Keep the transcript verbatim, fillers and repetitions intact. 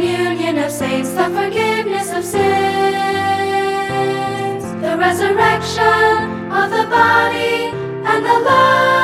communion of saints, the forgiveness of sins, the resurrection of the body and the life